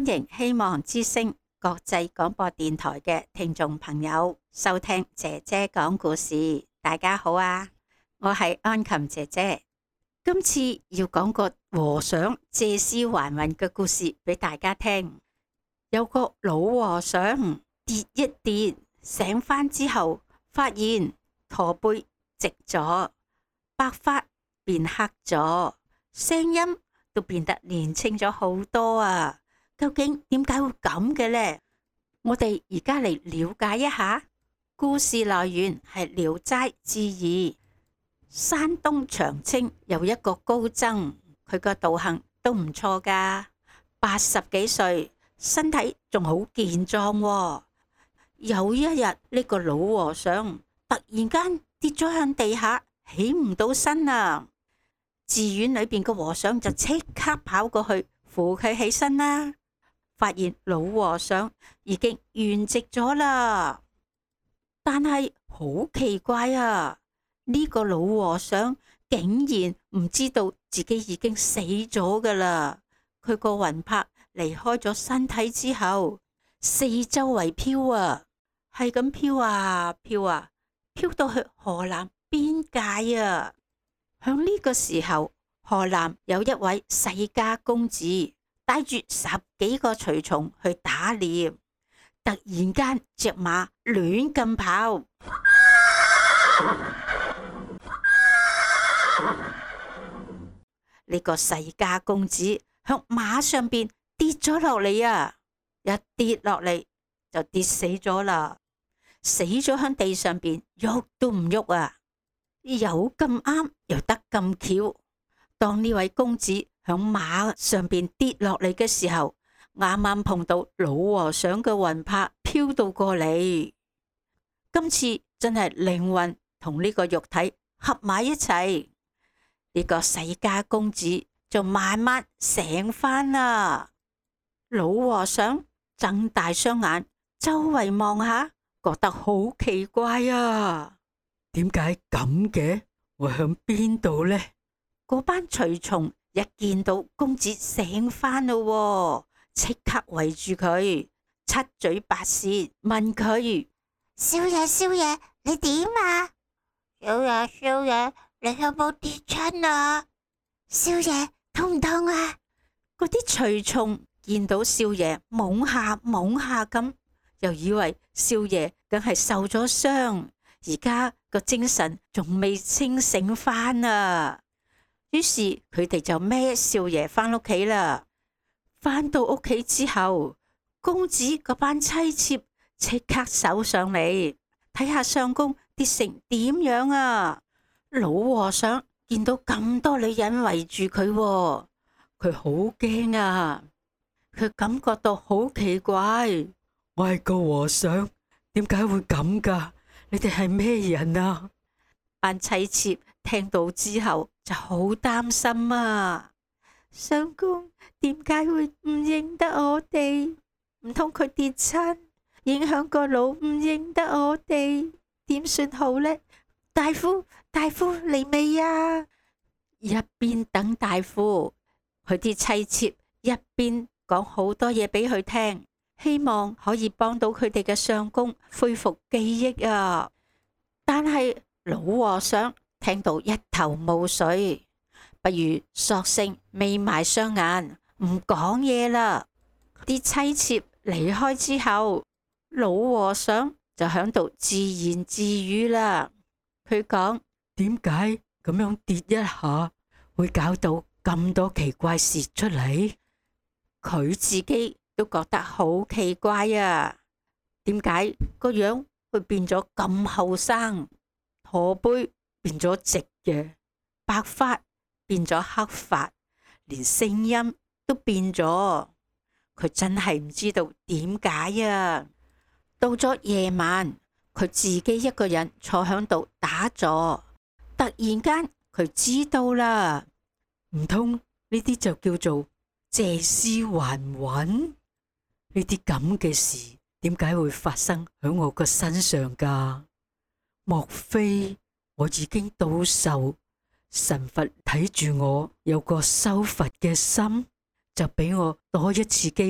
歡迎希望之聲國際廣播電台嘅聽眾朋友收聽姐姐講故事。大家好啊，我係安琴姐姐。今次要講個和尚借屍還魂嘅故事俾大家聽。有個老和尚跌一跌，醒返之後，發現駝背直咗，白髮變黑咗，聲音都變得年輕咗好多啊！究竟點解會咁嘅呢？我哋而家嚟了解一下。故事來源係《聊齋志異》。山東長清有一個高僧，佢個道行都唔錯噶，80幾歲，身體仲好健壯喎。有一日，呢個老和尚突然間跌咗向地下，起唔到身啊！寺院裏邊個和尚就即刻跑過去扶佢起身啦，發現老和尚已經圓寂咗啦。但係好奇怪啊！呢個老和尚竟然唔知道自己已經死咗噶啦。佢個魂魄離開咗身體之後，四周圍飄啊，係咁飄啊飄啊，飄到去河南邊界啊。響呢個時候，河南有一位世家公子帶住10幾個隨從去打獵，突然間隻馬亂咁跑，呢個世家公子向馬上邊跌咗落嚟啊！一跌落嚟就跌死咗啦，死咗響地上邊喐都唔喐啊！有咁啱又得咁巧，當呢位公子響馬上邊跌落嚟嘅時候，啱啱碰到老和尚嘅魂魄飄到過嚟。今次真係靈魂同呢個肉體合埋一齊，呢個世家公子就慢慢醒返啦。老和尚睜大雙眼，周圍望下，覺得好奇怪啊！ 點解咁嘅？我響邊度呢？ 嗰班隨從一見到公子醒返咯，即刻圍住佢，七嘴八舌問佢： 少爺，少爺，你點啊？少爺，少爺，你有冇跌親啊？少爺，痛唔痛啊？ 嗰啲隨從見到少爺懵下懵下咁，又以為少爺梗係受咗傷，而家個精神仲未清醒翻啊！於是佢哋就孭少爺翻屋企啦。翻到屋企之後，公子嗰班妻妾即刻搜上嚟睇下相公跌成點樣啊！老和尚見到咁多女人圍住佢，佢好驚啊！佢感覺到好奇怪。 我係個和尚，點解會咁噶？你哋係咩人啊？ 班妻妾聽到之後就好擔心啊！相公點解會唔認得我哋？唔通佢跌親，影響個腦唔認得我哋？點算好呢？大夫，大夫嚟未啊？一邊等大夫，佢啲妻妾一邊講好多嘢俾佢聽，希望可以幫到佢哋嘅相公恢復記憶啊！但係老和尚聽到一頭霧水，不如索性眯埋雙眼唔講嘢啦。啲妻妾離開之後，老和尚就響度自言自語啦。佢講： 點解咁樣跌一下會搞到咁多奇怪事出嚟？ 佢自己都覺得好奇怪啊！點解個樣會變咗咁後生？駝背變咗直嘅，白髮變咗黑髮，連聲音都變咗。佢真係唔知道點解啊！到咗夜晚，佢自己一個人坐響度打坐，突然間佢知道啦， 唔通呢啲就叫做借屍還魂？呢啲咁嘅事點解會發生喺我個身上噶？莫非我已經到壽，神佛睇住我有個修佛嘅心，就俾我多一次機會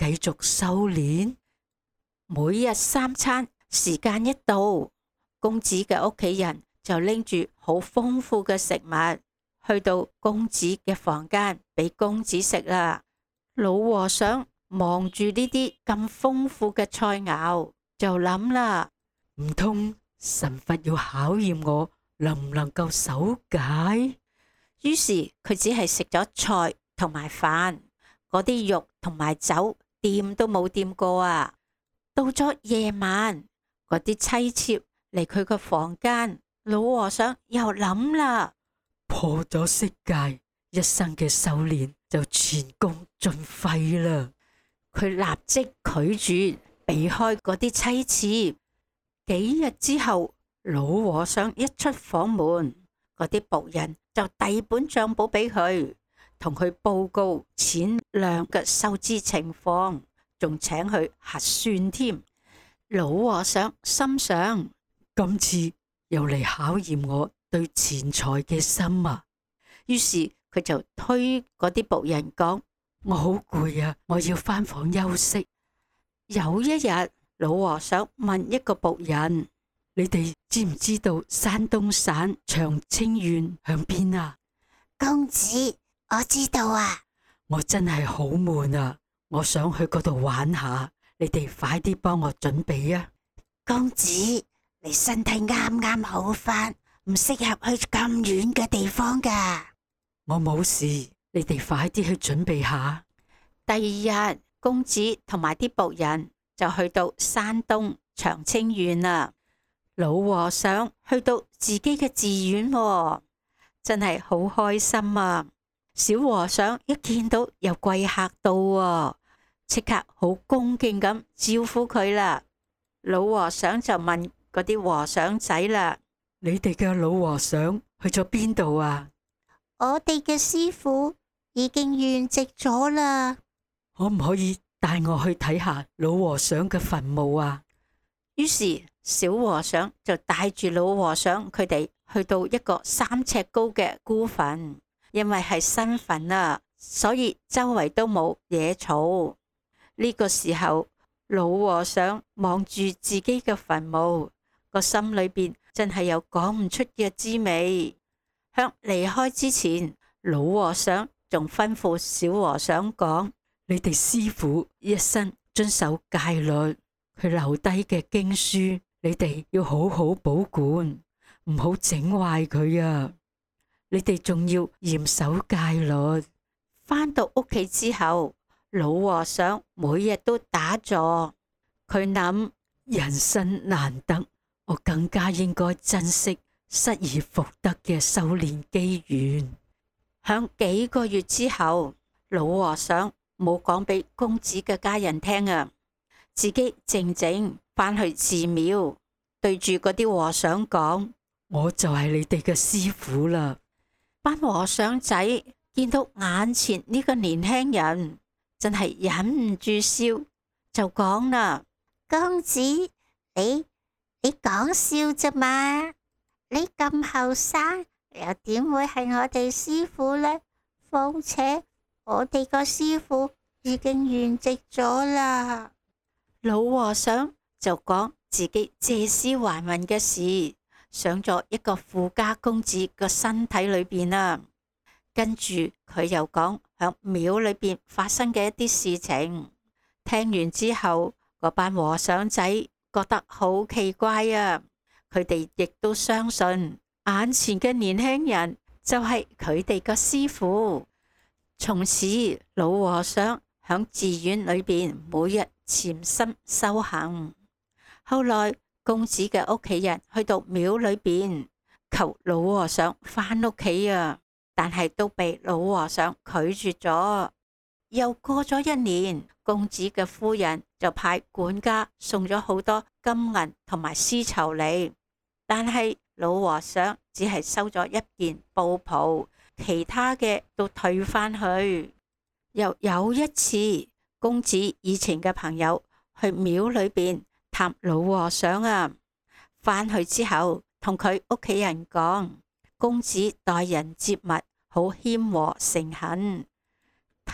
繼續修煉。 每日3餐時間一到，公子嘅屋企人就拎住好豐富嘅食物去到公子嘅房間俾公子食啦。老和尚望住呢啲咁豐富嘅菜肴，就諗啦， 唔通神佛要考驗我能唔能夠守戒？ 於是佢只係食咗菜同埋飯，嗰啲肉同埋酒掂都冇掂過啊！到咗夜晚，嗰啲妻妾嚟佢個房間，老和尚又諗啦， 破咗色戒，一生嘅修煉就前功盡廢啦。 佢立即拒絕避開嗰啲妻妾。幾日之後，老和尚一出房門，嗰啲僕人就遞本賬簿俾佢，同佢報告錢糧嘅收支情況，仲請佢核算添。老和尚心想， 今次又嚟考驗我對錢財嘅心啊！ 於是佢就推嗰啲僕人講， 我好攰啊，我要返房休息。 有一日，老和尚問一個僕人， 你哋知唔知道山東省長清縣響邊啊？ 公子，我知道啊。 我真係好悶啊，我想去嗰度玩下，你哋快啲幫我準備啊！ 公子，你身體啱啱好返，唔適合去咁遠嘅地方噶。 我冇事，你哋快啲去準備下。 第二日，公子同埋啲僕人就去到山東長清縣啦。老和尚去到自己嘅寺院喎，真係好開心啊！小和尚一見到有貴客到喎，即刻好恭敬咁招呼佢啦。老和尚就問嗰啲和尚仔啦， 你哋嘅老和尚去咗邊度啊？ 我哋嘅師父已經圓寂咗啦。 可唔可以帶我去睇下老和尚嘅墳墓啊？ 於是小和尚就帶住老和尚佢哋去到一個3尺高嘅孤墳，因為係新墳啊，所以周圍都冇野草。呢個時候，老和尚望住自己嘅墳墓，個心裏邊真係有講唔出嘅滋味。向離開之前，老和尚仲吩咐小和尚講， 你哋師父一生遵守戒律，佢留低嘅經書，你哋要好好保管，唔好整壞佢啊！你哋仲要嚴守戒律。 返到屋企之後，老和尚每日都打坐。佢諗， 人生難得，我更加應該珍惜失而復得嘅修煉機緣。 響幾個月之後，老和尚冇講俾公子嘅家人聽啊，自己靜靜返去寺廟，對住嗰啲和尚講， 我就係你哋嘅師父啦。 班和尚仔見到眼前呢個年輕人，真係忍唔住笑，就講啦， 公子，你講笑咋嘛？你咁後生，又點會係我哋師父呢？況且我哋個師父已經圓寂咗啦。 老和尚就講自己借屍還魂嘅事，上咗一個富家公子個身體裏邊啊。跟住佢又講響廟裏邊發生嘅一啲事情。聽完之後，嗰班和尚仔覺得好奇怪啊！佢哋亦都相信眼前嘅年輕人就係佢哋個師父。從此，老和尚響寺院裏邊每日潛心修行。後來，公子嘅屋企人去到廟裏邊求老和尚返屋企啊，但係都被老和尚拒絕咗。又過咗1年，公子嘅夫人就派管家送咗好多金銀同埋絲綢嚟，但係老和尚只係收咗1件布袍，其他嘅都退返去。又有一次，公子以前嘅朋友去廟裏邊探老和尚啊，返去之後同佢屋企人講，公子待人接物好謙和誠懇，睇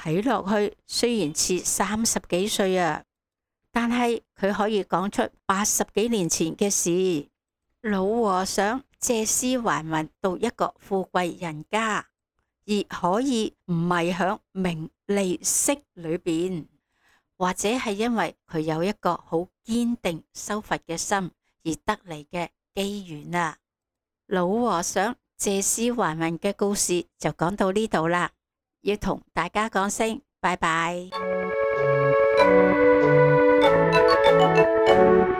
睇落去雖然似30幾歲啊，但係佢可以講出80幾年前嘅事。老和尚借屍還魂到一個富貴人家，而可以唔係響名利色裏邊，或者係因為佢有一個好堅定修佛嘅心而得嚟嘅機緣啊。老和尚借屍還魂嘅故事就講到呢度啦，要同大家講聲拜拜。